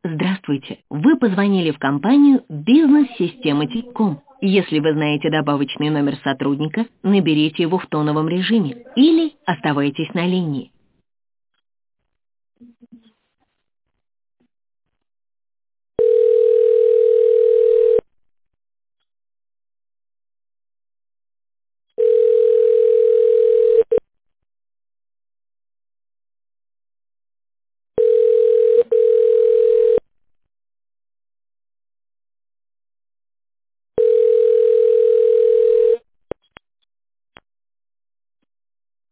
Здравствуйте. Вы позвонили в компанию «Бизнес-система Телеком». Если вы знаете добавочный номер сотрудника, наберите его в тоновом режиме или оставайтесь на линии.